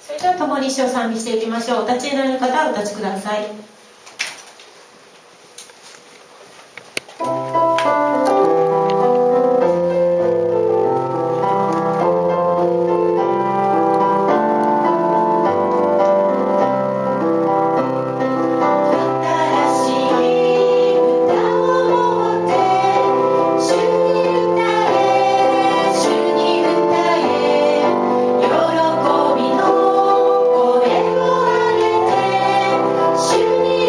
それでは共に主を賛美していきましょう。お立ちになる方はお立ちください。 喜びの声を上げて主に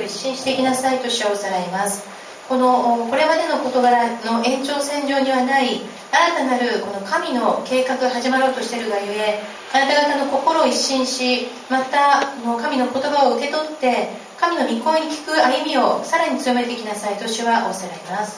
一新していきなさいと主はおさらいます。これまでの事柄の延長線上にはない新たなるこの神の計画が始まろうとしているがゆえ、あなた方の心を一新し、また神の言葉を受け取って神の御声に聞く歩みをさらに強めていきなさいと主はおさらいます。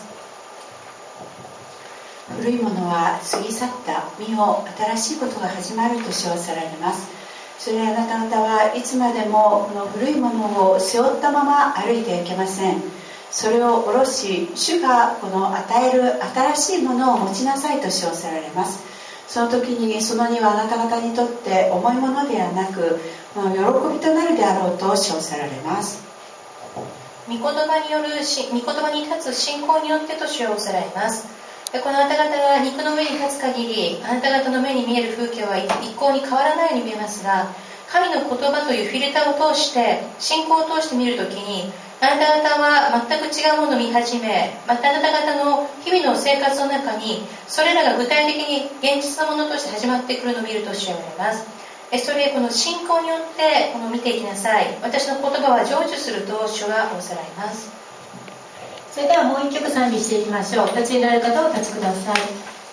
古いものは過ぎ去った、見よ新しいことが始まると主はおさらいます。それあなた方はいつまでもこの古いものを背負ったまま歩いてはいけません。それを下ろし、主がこの与える新しいものを持ちなさいと主はおさられます。その時にその荷はあなた方にとって重いものではなく、喜びとなるであろうと主はおさられます。 御言葉に立つ信仰によってと主はおさらいます。このあなた方が肉の上に立つ限り、あなた方の目に見える風景は一向に変わらないように見えますが、神の言葉というフィルターを通して、信仰を通して見るときに、あなた方は全く違うものを見始め、またあなた方の日々の生活の中にそれらが具体的に現実のものとして始まってくるのを見ると主は言われます。それこの信仰によって見ていきなさい。私の言葉は成就すると主はおさらいます。それではもう一曲賛美していきましょう。立ち入られる方をお立ちください。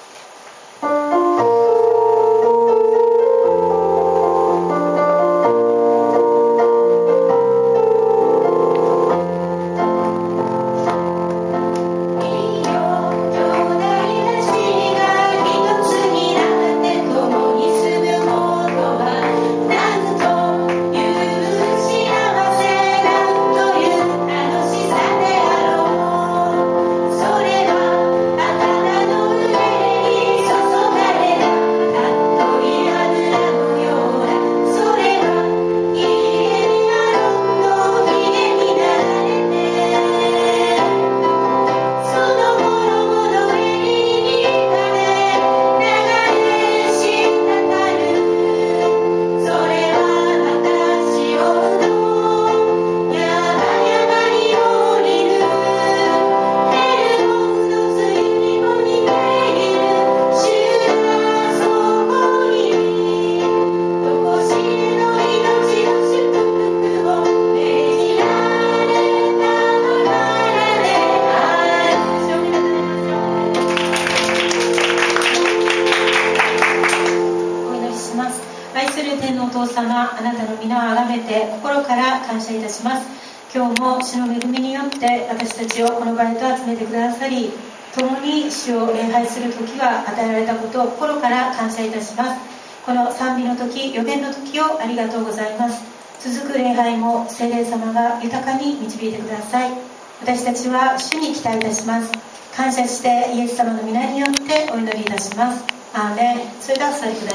今日も主の恵みによって私たちをこの場へと集めてくださり、共に主を礼拝する時が与えられたことを心から感謝いたします。この賛美の時、予言の時をありがとうございます。続く礼拝も聖霊様が豊かに導いてください。私たちは主に期待いたします。感謝してイエス様の皆によってお祈りいたします。アーメン。それではお座りください。